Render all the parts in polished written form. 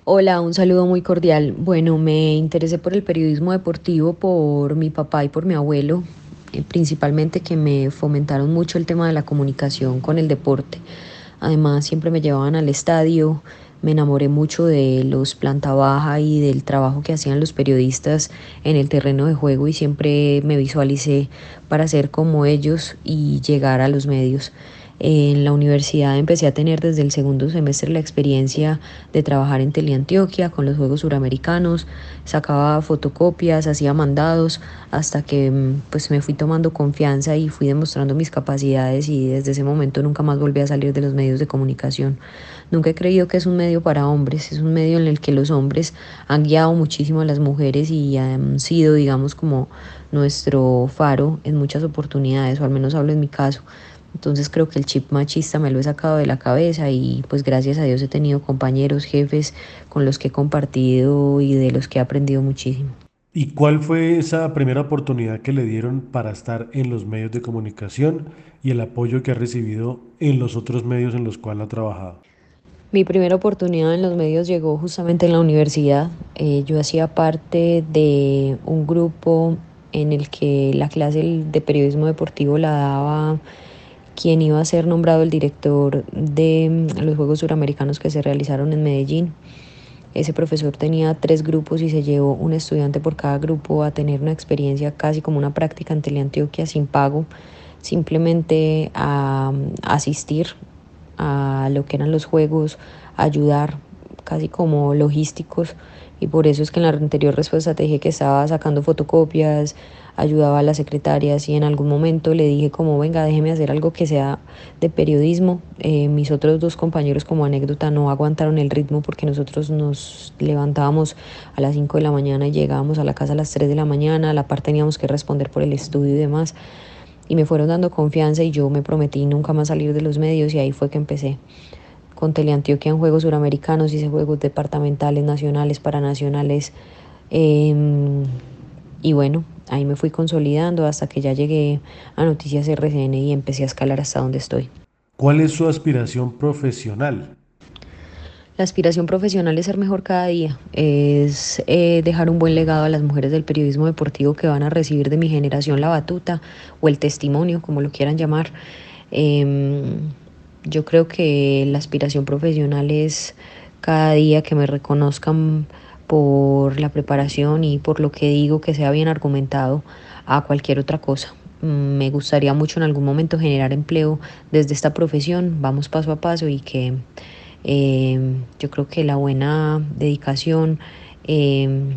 Hola, un saludo muy cordial. Bueno, me interesé por el periodismo deportivo por mi papá y por mi abuelo, principalmente que me fomentaron mucho el tema de la comunicación con el deporte. Además, siempre me llevaban al estadio, me enamoré mucho de los planta baja y del trabajo que hacían los periodistas en el terreno de juego y siempre me visualicé para ser como ellos y llegar a los medios. En la universidad empecé a tener desde el segundo semestre la experiencia de trabajar en Teleantioquia con los Juegos Suramericanos, sacaba fotocopias, hacía mandados, hasta que pues me fui tomando confianza y fui demostrando mis capacidades y desde ese momento nunca más volví a salir de los medios de comunicación. Nunca he creído que es un medio para hombres, es un medio en el que los hombres han guiado muchísimo a las mujeres y han sido, digamos, como nuestro faro en muchas oportunidades, o al menos hablo en mi caso. Entonces creo que el chip machista me lo he sacado de la cabeza y pues gracias a Dios he tenido compañeros, jefes con los que he compartido y de los que he aprendido muchísimo. ¿Y cuál fue esa primera oportunidad que le dieron para estar en los medios de comunicación y el apoyo que ha recibido en los otros medios en los cuales ha trabajado? Mi primera oportunidad en los medios llegó justamente en la universidad. Yo hacía parte de un grupo en el que la clase de periodismo deportivo la daba quien iba a ser nombrado el director de los Juegos Suramericanos que se realizaron en Medellín. Ese profesor tenía 3 grupos y se llevó un estudiante por cada grupo a tener una experiencia casi como una práctica en Teleantioquia sin pago, simplemente a asistir a lo que eran los juegos, ayudar casi como logísticos y por eso es que en la anterior respuesta te dije que estaba sacando fotocopias, ayudaba a las secretarias y en algún momento le dije como venga déjeme hacer algo que sea de periodismo. Mis otros 2 compañeros como anécdota no aguantaron el ritmo porque nosotros nos levantábamos a las 5 de la mañana y llegábamos a la casa a las 3 de la mañana, a la par teníamos que responder por el estudio y demás y me fueron dando confianza y yo me prometí nunca más salir de los medios y ahí fue que empecé. Con Teleantioquia en Juegos Suramericanos hice juegos departamentales, nacionales, paranacionales eh, y bueno, ahí me fui consolidando hasta que ya llegué a Noticias RCN y empecé a escalar hasta donde estoy. ¿Cuál es su aspiración profesional? La aspiración profesional es ser mejor cada día, es dejar un buen legado a las mujeres del periodismo deportivo que van a recibir de mi generación la batuta o el testimonio, como lo quieran llamar. Em, yo creo que la aspiración profesional es cada día que me reconozcan por la preparación y por lo que digo que sea bien argumentado a cualquier otra cosa. Me gustaría mucho en algún momento generar empleo desde esta profesión, vamos paso a paso y que yo creo que la buena dedicación, eh,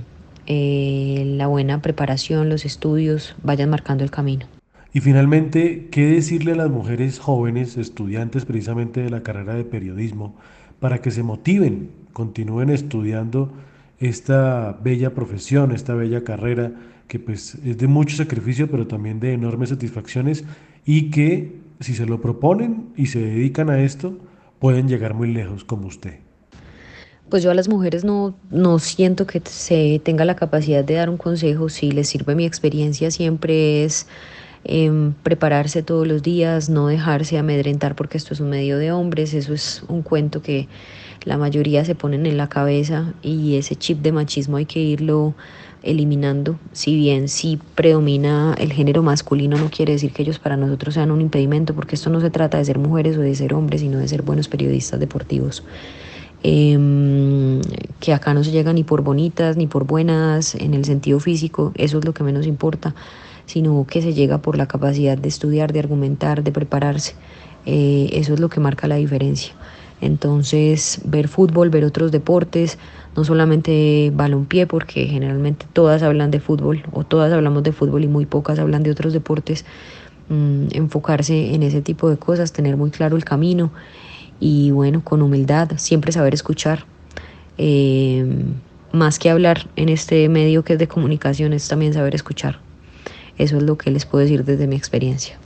la buena preparación, los estudios vayan marcando el camino. Y finalmente, ¿qué decirle a las mujeres jóvenes, estudiantes precisamente de la carrera de periodismo, para que se motiven, continúen estudiando esta bella profesión, esta bella carrera, que pues es de mucho sacrificio, pero también de enormes satisfacciones, y que si se lo proponen y se dedican a esto, pueden llegar muy lejos como usted? Pues yo a las mujeres no siento que se tenga la capacidad de dar un consejo. Si les sirve mi experiencia, siempre es prepararse todos los días, no dejarse amedrentar porque esto es un medio de hombres. Eso es un cuento que la mayoría se ponen en la cabeza y ese chip de machismo hay que irlo eliminando. Si bien sí predomina el género masculino, no quiere decir que ellos para nosotros sean un impedimento, porque esto no se trata de ser mujeres o de ser hombres, sino de ser buenos periodistas deportivos. Que acá no se llega ni por bonitas ni por buenas en el sentido físico, eso es lo que menos importa, sino que se llega por la capacidad de estudiar, de argumentar, de prepararse. Eso es lo que marca la diferencia. Entonces, ver fútbol, ver otros deportes, no solamente balompié, porque generalmente todas hablan de fútbol o todas hablamos de fútbol y muy pocas hablan de otros deportes, enfocarse en ese tipo de cosas, tener muy claro el camino y bueno, con humildad, siempre saber escuchar. Eh, Más que hablar en este medio que es de comunicación, es también saber escuchar. Eso es lo que les puedo decir desde mi experiencia.